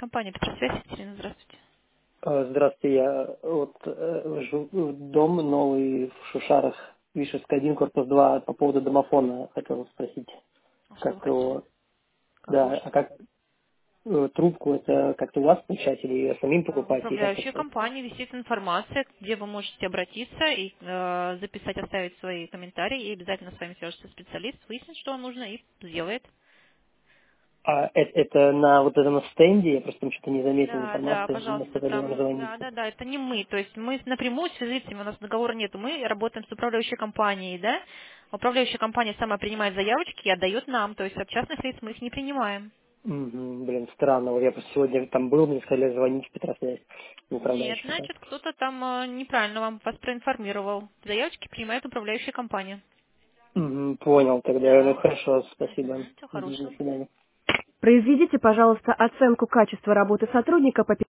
компания Петросвязь. Екатерина, здравствуйте. Здравствуйте, я живу дом новый в Шушарах, Вишевская 1, корпус 2, по поводу домофона хотел спросить, А что вы как хотите? его, Как да, лучше? а как трубку это как-то у вас получать или ее самим В покупать и как управляющей это? компании висит информация, где вы можете обратиться и записать, оставить свои комментарии, и обязательно с вами свяжется специалист, выяснит, что вам нужно, и сделает. А это на вот этом стенде, я просто там что-то не заметил Да, да, информации, мы пожалуйста, сказали вам там, звонить. да, да, да, это не мы, то есть мы напрямую с физлицами, у нас договора нету, мы работаем с управляющей компанией, да, управляющая компания сама принимает заявочки и отдает нам, то есть от частных лиц мы их не принимаем. Мгм, блин, странно, вот я просто сегодня там был, мне сказали звонить в Петросвязь, в Нет, управляющий компании. значит, кто-то там неправильно вас проинформировал. Заявочки принимает управляющая компания. Понял тогда, ну Да. хорошо, спасибо. Всего До хорошего. свидания. Произведите, пожалуйста, оценку качества работы сотрудника по